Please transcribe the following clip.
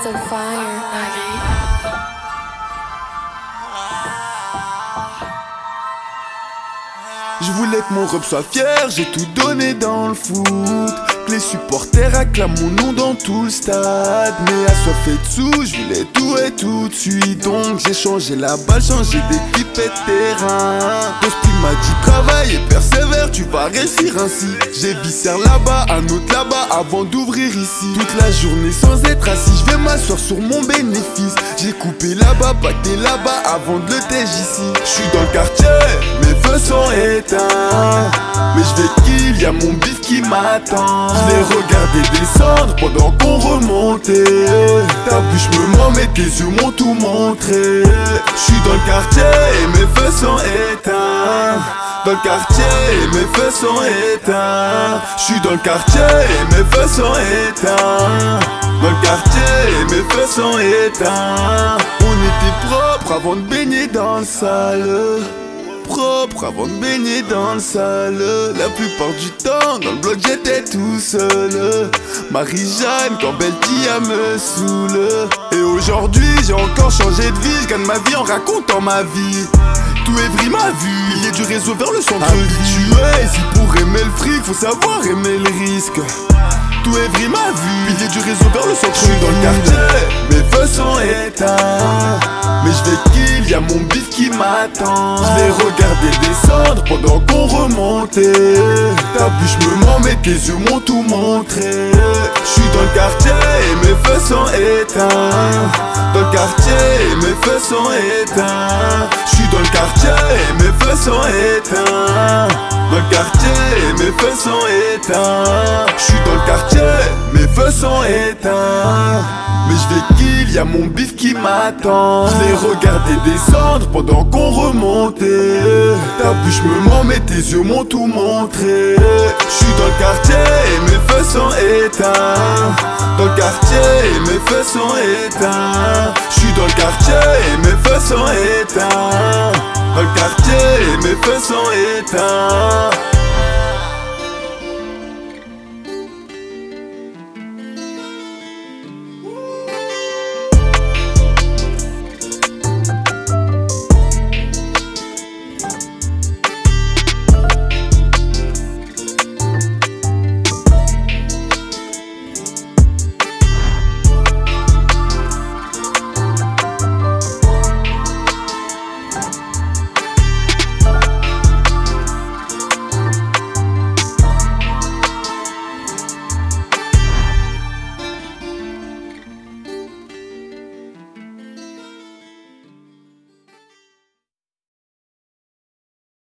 so fire. Je voulais que mon rep soit fier, j'ai tout donné dans le foot. Que les supporters acclament mon nom dans tout le stade. Mais assoiffé de sous, je voulais tout et tout de suite. Donc j'ai changé la balle, changé d'équipe et de terrain. Tosti m'a dit travaille et persévère, tu vas réussir ainsi. J'ai vissé là-bas, un autre là-bas avant d'ouvrir ici. Toute la journée sans être assis, je vais m'asseoir sur mon bénéfice. J'ai coupé là-bas, pâté là-bas avant de le tège ici. Je suis dans le quartier, mes feux sont éteints. Mais je vais kill, y'a mon bif qui m'attend. Je l'ai regardé descendre pendant qu'on remontait. Ta bouche me ment mais tes yeux m'ont tout montré. Je suis dans le quartier et mes feux sont éteints. Dans le quartier et mes feux sont éteints. Je suis dans le quartier et mes feux sont éteints. Dans le quartier et mes feux sont éteints. On était propre avant de baigner dans le sale. Propre avant de baigner dans le sale. La plupart du temps dans le bloc j'étais tout seul. Marie-Jeanne quand Beltia me saoule. Et aujourd'hui j'ai encore changé de vie. Je gagne ma vie en racontant ma vie. Tout est vrai ma vue. Il y a du réseau vers le centre-ville. Si pour aimer le fric faut savoir aimer le risque. Tout est vrai ma vue. Il y a du réseau vers le centre-ville. Je suis dans le quartier, mes feux sont éteints. Mais je vais kill, y'a mon bif qui m'attend. Je l'ai regardé descendre pendant qu'on remontait. Ta bouche me ment mais tes yeux m'ont tout montré. Je suis dans le quartier et mes feux sont éteints. Dans le quartier et mes feux sont éteints. Je suis dans le quartier et mes feux sont éteints. Dans le quartier et mes feux sont éteints. Je suis dans le quartier, mes feux sont éteints. Mais je vais kill, y'a mon bif qui m'attend. Je l'ai regardé descendre pendant qu'on remontait. Ta bouche me ment mais tes yeux m'ont tout montré. Je suis dans le quartier et mes feux sont éteints. Dans le quartier et mes feux sont éteints. Je suis dans le quartier et mes feux sont éteints. Dans le quartier et mes feux sont éteints.